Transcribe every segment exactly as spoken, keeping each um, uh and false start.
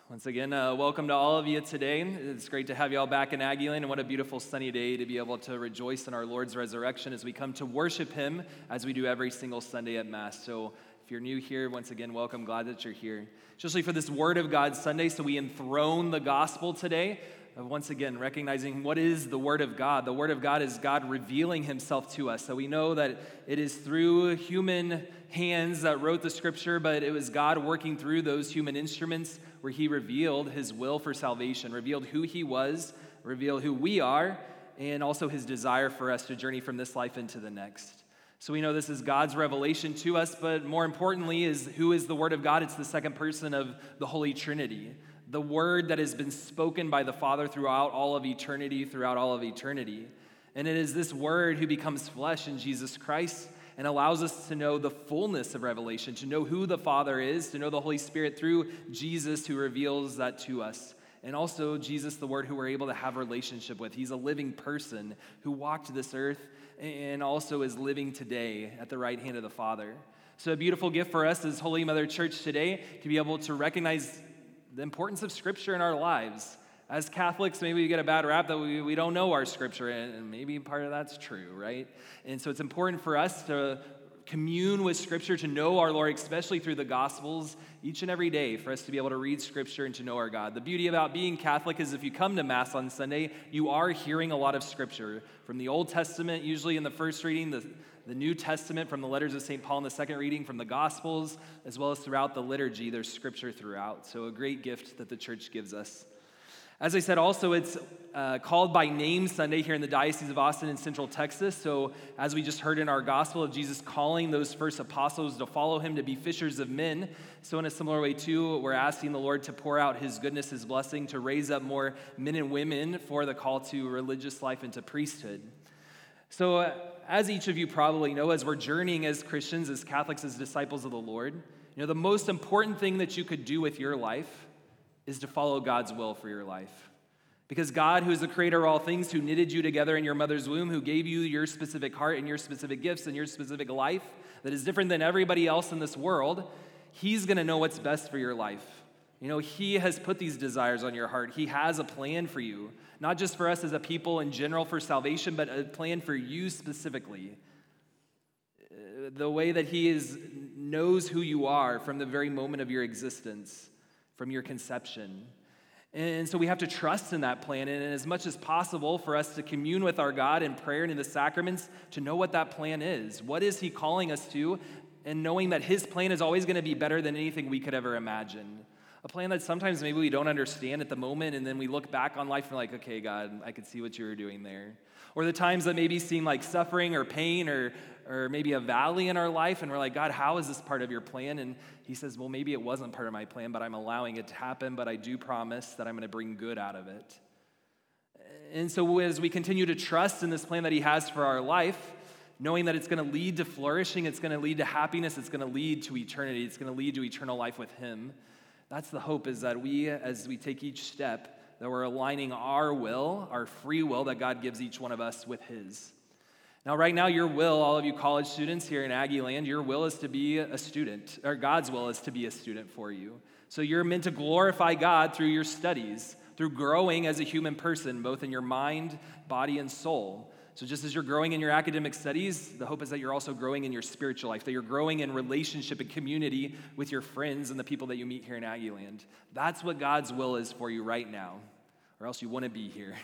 Once again, uh, welcome to all of you today. It's great to have you all back in Aggieland, and what a beautiful sunny day to be able to rejoice in our Lord's resurrection as we come to worship Him as we do every single Sunday at Mass. So if you're new here, once again, welcome. Glad that you're here. Especially for this Word of God Sunday, so we enthrone the gospel today. Uh, once again, recognizing what is the Word of God. The Word of God is God revealing Himself to us. So we know that it is through human hands that wrote the Scripture, but it was God working through those human instruments where He revealed His will for salvation, revealed who He was, revealed who we are, and also His desire for us to journey from this life into the next. So we know this is God's revelation to us, but more importantly is who is the Word of God? It's the second person of the Holy Trinity, the Word that has been spoken by the Father throughout all of eternity, throughout all of eternity. And it is this Word who becomes flesh in Jesus Christ and allows us to know the fullness of revelation, to know who the Father is, to know the Holy Spirit through Jesus who reveals that to us. And also Jesus, the Word who we're able to have a relationship with. He's a living person who walked this earth and also is living today at the right hand of the Father. So a beautiful gift for us as Holy Mother Church today to be able to recognize the importance of Scripture in our lives. As Catholics, maybe we get a bad rap that we, we don't know our Scripture, and maybe part of that's true, right? And so it's important for us to commune with Scripture, to know our Lord, especially through the Gospels, each and every day, for us to be able to read Scripture and to know our God. The beauty about being Catholic is if you come to Mass on Sunday, you are hearing a lot of Scripture. From the Old Testament, usually in the first reading, the, the New Testament from the letters of Saint Paul in the second reading, from the Gospels, as well as throughout the liturgy, there's Scripture throughout. So a great gift that the Church gives us. As I said, also, it's uh, called by name Sunday here in the Diocese of Austin in Central Texas. So as we just heard in our gospel of Jesus calling those first apostles to follow Him to be fishers of men, so in a similar way, too, we're asking the Lord to pour out His goodness, His blessing, to raise up more men and women for the call to religious life and to priesthood. So uh, as each of you probably know, as we're journeying as Christians, as Catholics, as disciples of the Lord, you know, the most important thing that you could do with your life is to follow God's will for your life. Because God, who is the creator of all things, who knitted you together in your mother's womb, who gave you your specific heart and your specific gifts and your specific life that is different than everybody else in this world, He's going to know what's best for your life. You know, He has put these desires on your heart. He has a plan for you, not just for us as a people in general for salvation, but a plan for you specifically. The way that He is knows who you are from the very moment of your existence, from your conception. And so we have to trust in that plan, and as much as possible for us to commune with our God in prayer and in the sacraments to know what that plan is. What is He calling us to? And knowing that His plan is always going to be better than anything we could ever imagine. A plan that sometimes maybe we don't understand at the moment, and then we look back on life and we're like, okay, God, I could see what you were doing there. Or the times that maybe seem like suffering or pain or or maybe a valley in our life, and we're like, God, how is this part of your plan? And He says, well, maybe it wasn't part of my plan, but I'm allowing it to happen, but I do promise that I'm going to bring good out of it. And so as we continue to trust in this plan that He has for our life, knowing that it's going to lead to flourishing, it's going to lead to happiness, it's going to lead to eternity, it's going to lead to eternal life with Him, that's the hope, is that we, as we take each step, that we're aligning our will, our free will that God gives each one of us with His. Now, right now, your will, all of you college students here in Aggieland, your will is to be a student, or God's will is to be a student for you. So you're meant to glorify God through your studies, through growing as a human person, both in your mind, body, and soul. So just as you're growing in your academic studies, the hope is that you're also growing in your spiritual life, that you're growing in relationship and community with your friends and the people that you meet here in Aggieland. That's what God's will is for you right now, or else you wouldn't be here.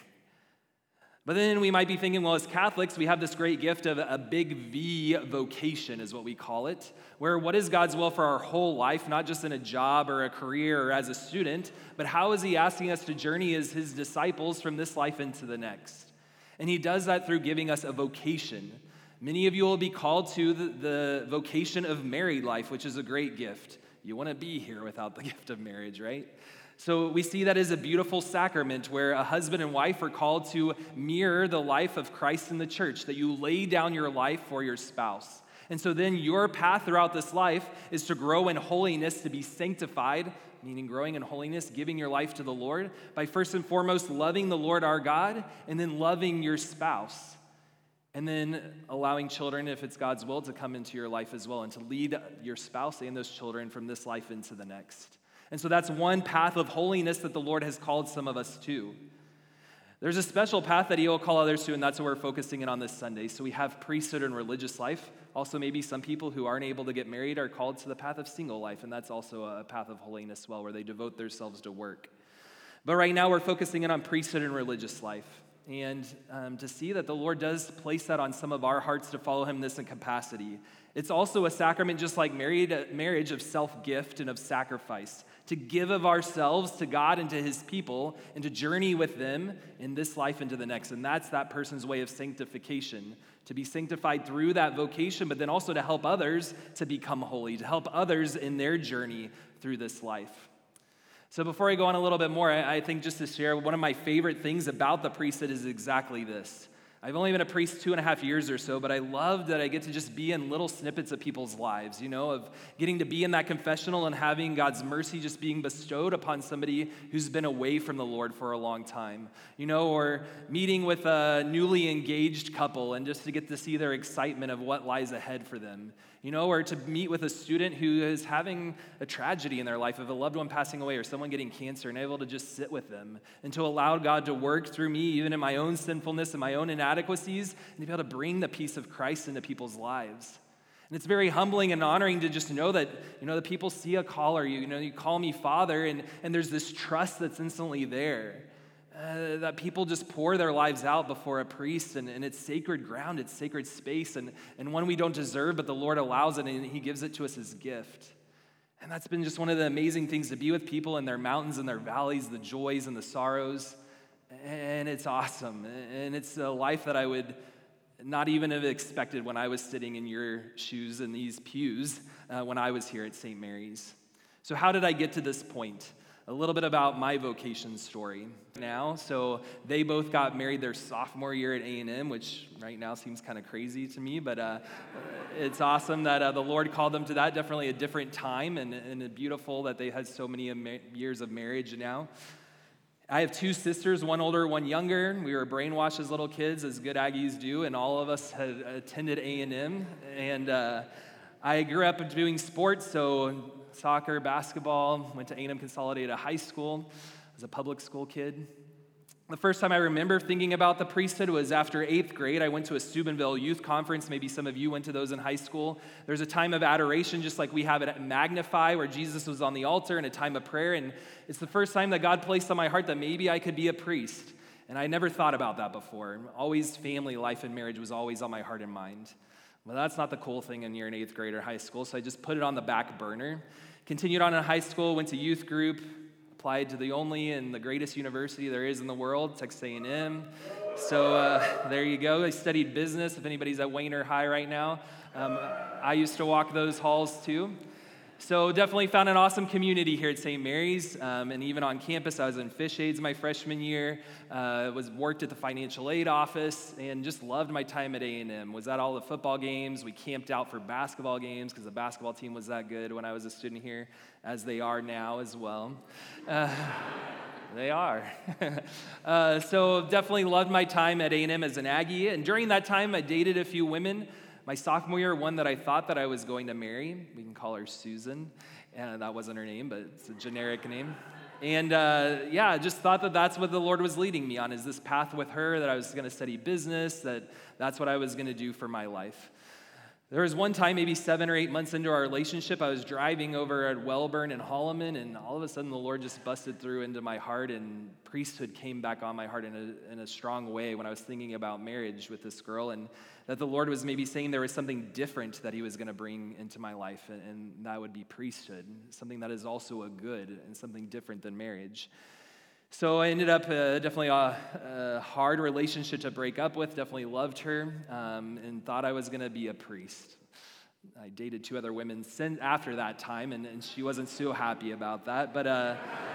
But then we might be thinking, well, as Catholics, we have this great gift of a big V vocation, is what we call it, where what is God's will for our whole life, not just in a job or a career or as a student, but how is He asking us to journey as His disciples from this life into the next? And He does that through giving us a vocation. Many of you will be called to the, the vocation of married life, which is a great gift. You wouldn't be here without the gift of marriage, right? So we see that as a beautiful sacrament where a husband and wife are called to mirror the life of Christ in the church, that you lay down your life for your spouse. And so then your path throughout this life is to grow in holiness, to be sanctified, meaning growing in holiness, giving your life to the Lord, by first and foremost loving the Lord our God, and then loving your spouse. And then allowing children, if it's God's will, to come into your life as well, and to lead your spouse and those children from this life into the next. And so that's one path of holiness that the Lord has called some of us to. There's a special path that he will call others to, and that's what we're focusing in on this Sunday. So we have priesthood and religious life. Also, maybe some people who aren't able to get married are called to the path of single life, and that's also a path of holiness as well, where they devote themselves to work. But right now, we're focusing in on priesthood and religious life, and um, to see that the Lord does place that on some of our hearts to follow him in this capacity. It's also a sacrament, just like married, marriage, of self-gift and of sacrifice, to give of ourselves to God and to his people and to journey with them in this life into the next. And that's that person's way of sanctification, to be sanctified through that vocation, but then also to help others to become holy, to help others in their journey through this life. So before I go on a little bit more, I think just to share, one of my favorite things about the priesthood is exactly this. I've only been a priest two and a half years or so, but I love that I get to just be in little snippets of people's lives, you know, of getting to be in that confessional and having God's mercy just being bestowed upon somebody who's been away from the Lord for a long time, you know, or meeting with a newly engaged couple and just to get to see their excitement of what lies ahead for them, you know, or to meet with a student who is having a tragedy in their life of a loved one passing away or someone getting cancer, and able to just sit with them and to allow God to work through me, even in my own sinfulness and my own inadequacies, and to be able to bring the peace of Christ into people's lives. And it's very humbling and honoring to just know that, you know, the people see a call, or you, you know, you call me Father, and, and there's this trust that's instantly there. Uh, that people just pour their lives out before a priest, and, and it's sacred ground, it's sacred space, and, and one we don't deserve, but the Lord allows it, and he gives it to us as gift. And that's been just one of the amazing things, to be with people in their mountains and their valleys, the joys and the sorrows, and it's awesome. And it's a life that I would not even have expected when I was sitting in your shoes in these pews uh, when I was here at Saint Mary's. So how did I get to this point? A little bit about my vocation story now. So they both got married their sophomore year at A and M, which right now seems kind of crazy to me, but uh, it's awesome that uh, the Lord called them to that. Definitely a different time, and, and beautiful that they had so many years of marriage now. I have two sisters, one older, one younger. We were brainwashed as little kids, as good Aggies do, and all of us had attended A and M. And uh, I grew up doing sports, so soccer, basketball, went to A and M Consolidated High School as a public school kid. The first time I remember thinking about the priesthood was after eighth grade. I went to a Steubenville youth conference. Maybe some of you went to those in high school. There's a time of adoration, just like we have at Magnify, where Jesus was on the altar, and a time of prayer. And it's the first time that God placed on my heart that maybe I could be a priest. And I never thought about that before. Always family life and marriage was always on my heart and mind. Well, that's not the cool thing when you're in eighth grade or high school, so I just put it on the back burner. Continued on in high school, went to youth group, applied to the only and the greatest university there is in the world, Texas A and M. So uh, there you go. I studied business. If anybody's at Wayner High right now, um, I used to walk those halls too. So definitely found an awesome community here at Saint Mary's, um, and even on campus. I was in Fish Aids my freshman year, uh, was worked at the financial aid office, and just loved my time at A and M. Was at all the football games. We camped out for basketball games because the basketball team was that good when I was a student here, as they are now as well. Uh, They are. uh, so definitely loved my time at A and M as an Aggie, and during that time I dated a few women. My sophomore year, one that I thought that I was going to marry, we can call her Susan, and that wasn't her name, but it's a generic name. And uh, yeah, just thought that that's what the Lord was leading me on, is this path with her, that I was going to study business, that that's what I was going to do for my life. There was one time, maybe seven or eight months into our relationship, I was driving over at Wellburn and Holloman, and all of a sudden the Lord just busted through into my heart, and priesthood came back on my heart in a, in a strong way when I was thinking about marriage with this girl, and that the Lord was maybe saying there was something different that he was going to bring into my life, and, and that would be priesthood, something that is also a good and something different than marriage. So I ended up uh, definitely a, a hard relationship to break up with, definitely loved her, um, and thought I was going to be a priest. I dated two other women since after that time, and, and she wasn't so happy about that, but uh,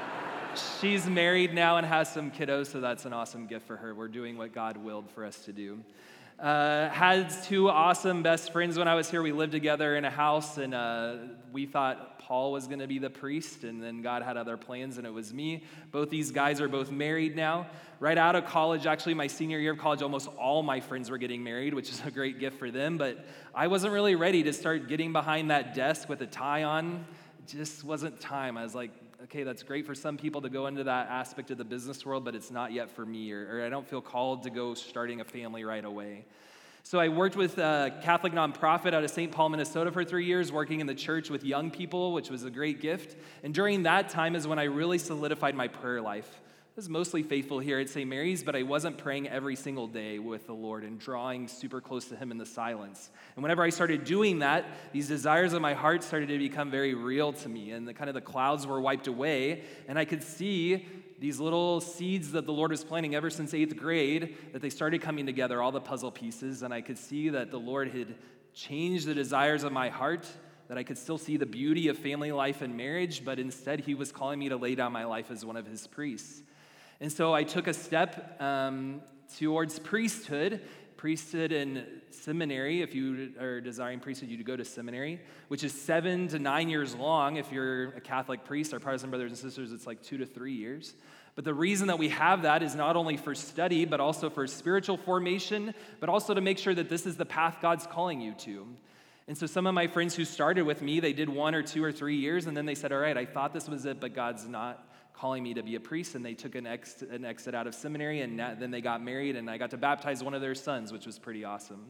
she's married now and has some kiddos, so that's an awesome gift for her. We're doing what God willed for us to do. Uh, had two awesome best friends when I was here. We lived together in a house, and uh, we thought Paul was going to be the priest, and then God had other plans, and it was me. Both these guys are both married now. Right out of college, actually my senior year of college, almost all my friends were getting married, which is a great gift for them, but I wasn't really ready to start getting behind that desk with a tie on. It just wasn't time. I was like, okay, that's great for some people to go into that aspect of the business world, but it's not yet for me, or, or I don't feel called to go starting a family right away. So I worked with a Catholic nonprofit out of Saint Paul, Minnesota for three years, working in the church with young people, which was a great gift. And during that time is when I really solidified my prayer life. I was mostly faithful here at Saint Mary's, but I wasn't praying every single day with the Lord and drawing super close to him in the silence. And whenever I started doing that, these desires of my heart started to become very real to me, and the kind of the clouds were wiped away, and I could see these little seeds that the Lord was planting ever since eighth grade, that they started coming together, all the puzzle pieces, and I could see that the Lord had changed the desires of my heart, that I could still see the beauty of family life and marriage, but instead he was calling me to lay down my life as one of his priests. And so I took a step um, towards priesthood, priesthood in seminary. If you are desiring priesthood, you go to seminary, which is seven to nine years long. If you're a Catholic priest, our Protestant brothers and sisters, it's like two to three years. But the reason that we have that is not only for study, but also for spiritual formation, but also to make sure that this is the path God's calling you to. And so some of my friends who started with me, they did one or two or three years, and then they said, all right, I thought this was it, but God's not calling me to be a priest, and they took an, ex- an exit out of seminary, and then they got married, and I got to baptize one of their sons, which was pretty awesome.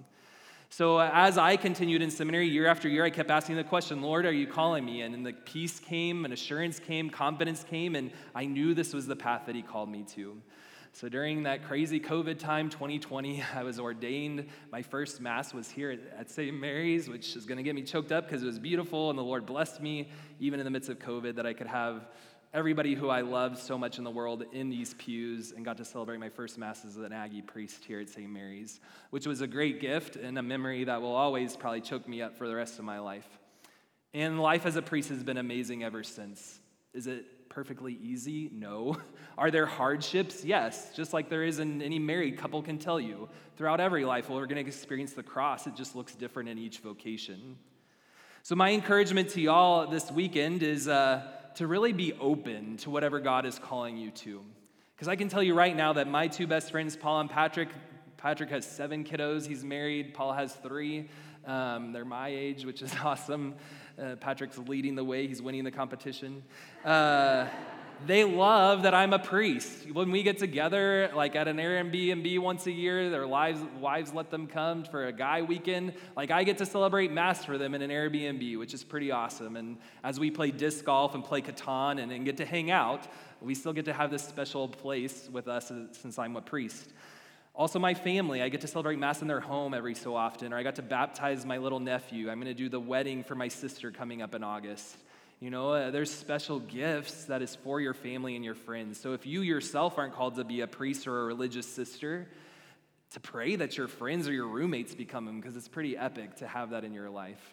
So uh, as I continued in seminary, year after year, I kept asking the question, Lord, are you calling me? And, and the peace came, and assurance came, confidence came, and I knew this was the path that he called me to. So during that crazy COVID time, twenty twenty, I was ordained. My first Mass was here at, at Saint Mary's, which is going to get me choked up because it was beautiful, and the Lord blessed me, even in the midst of COVID, that I could have everybody who I loved so much in the world in these pews, and got to celebrate my first Mass as an Aggie priest here at Saint Mary's, which was a great gift and a memory that will always probably choke me up for the rest of my life. And life as a priest has been amazing ever since. Is it perfectly easy? No. Are there hardships? Yes, just like there is in any married couple can tell you. Throughout every life, well, we're going to experience the cross. It just looks different in each vocation. So my encouragement to y'all this weekend is uh, to really be open to whatever God is calling you to. Because I can tell you right now that my two best friends, Paul and Patrick, Patrick has seven kiddos. He's married. Paul has three. Um, they're my age, which is awesome. Uh, Patrick's leading the way. He's winning the competition. Uh, they love that I'm a priest. When we get together, like at an Airbnb once a year, their wives, wives let them come for a guy weekend. Like I get to celebrate Mass for them in an Airbnb, which is pretty awesome. And as we play disc golf and play Catan and, and get to hang out, we still get to have this special place with us since I'm a priest. Also, my family, I get to celebrate Mass in their home every so often, or I got to baptize my little nephew. I'm going to do the wedding for my sister coming up in August. You know, uh, there's special gifts that is for your family and your friends. So if you yourself aren't called to be a priest or a religious sister, to pray that your friends or your roommates become them, because it's pretty epic to have that in your life.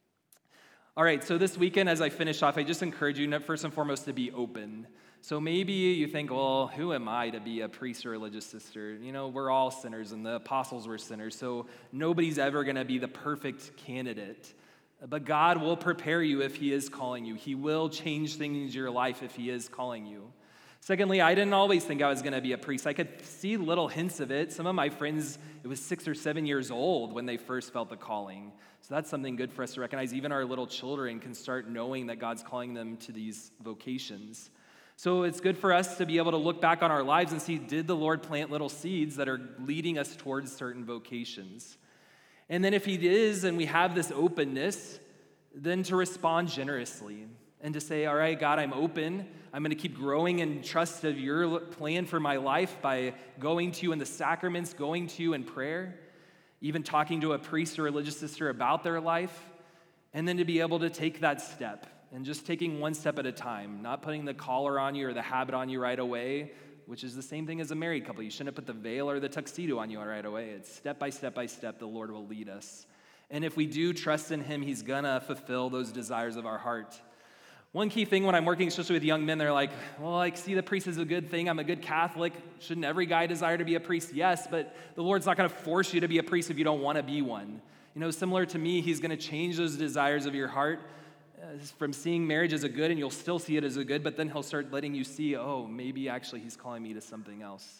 All right, so this weekend, as I finish off, I just encourage you, first and foremost, to be open. So maybe you think, well, who am I to be a priest or religious sister? You know, we're all sinners, and the apostles were sinners, so nobody's ever going to be the perfect candidate. But God will prepare you if he is calling you. He will change things in your life if he is calling you. Secondly, I didn't always think I was going to be a priest. I could see little hints of it. Some of my friends, it was six or seven years old when they first felt the calling. So that's something good for us to recognize. Even our little children can start knowing that God's calling them to these vocations. So it's good for us to be able to look back on our lives and see, did the Lord plant little seeds that are leading us towards certain vocations? And then if he is, and we have this openness, then to respond generously and to say, all right, God, I'm open. I'm going to keep growing in trust of your plan for my life by going to you in the sacraments, going to you in prayer, even talking to a priest or religious sister about their life, and then to be able to take that step and just taking one step at a time, not putting the collar on you or the habit on you right away, which is the same thing as a married couple. You shouldn't put the veil or the tuxedo on you right away. It's step by step by step, the Lord will lead us. And if we do trust in him, he's gonna fulfill those desires of our heart. One key thing when I'm working, especially with young men, they're like, well, like, see, the priest is a good thing. I'm a good Catholic. Shouldn't every guy desire to be a priest? Yes, but the Lord's not gonna force you to be a priest if you don't wanna be one. You know, similar to me, he's gonna change those desires of your heart from seeing marriage as a good, and you'll still see it as a good, but then he'll start letting you see, oh, maybe actually he's calling me to something else.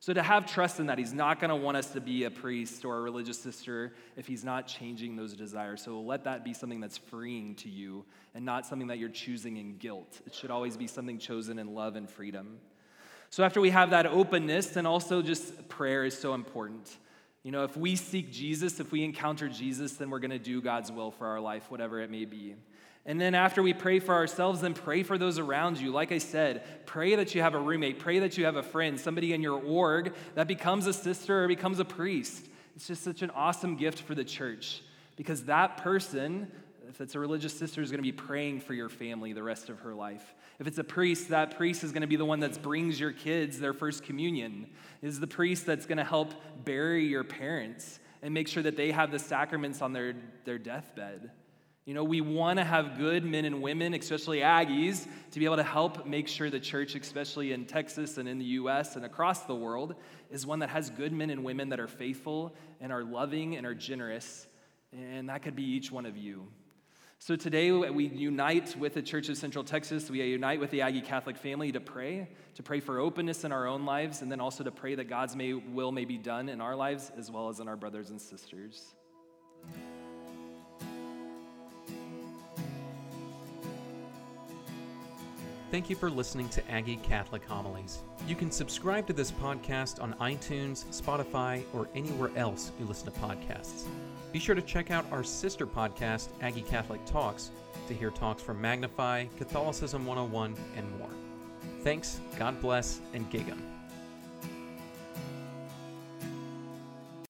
So to have trust in that, he's not going to want us to be a priest or a religious sister if he's not changing those desires. So let that be something that's freeing to you and not something that you're choosing in guilt. It should always be something chosen in love and freedom. So after we have that openness, then also just prayer is so important. You know, if we seek Jesus, if we encounter Jesus, then we're going to do God's will for our life, whatever it may be. And then after we pray for ourselves, then pray for those around you. Like I said, pray that you have a roommate. Pray that you have a friend, somebody in your org that becomes a sister or becomes a priest. It's just such an awesome gift for the church because that person, if it's a religious sister, is going to be praying for your family the rest of her life. If it's a priest, that priest is going to be the one that brings your kids their first communion. Is the priest that's going to help bury your parents and make sure that they have the sacraments on their, their deathbed. You know, we want to have good men and women, especially Aggies, to be able to help make sure the church, especially in Texas and in the U S and across the world, is one that has good men and women that are faithful and are loving and are generous. And that could be each one of you. So today we unite with the Church of Central Texas. We unite with the Aggie Catholic family to pray, to pray for openness in our own lives, and then also to pray that God's may, will may be done in our lives as well as in our brothers and sisters. Thank you for listening to Aggie Catholic Homilies. You can subscribe to this podcast on iTunes, Spotify, or anywhere else you listen to podcasts. Be sure to check out our sister podcast, Aggie Catholic Talks, to hear talks from Magnify, Catholicism one oh one, and more. Thanks, God bless, and Gig 'em.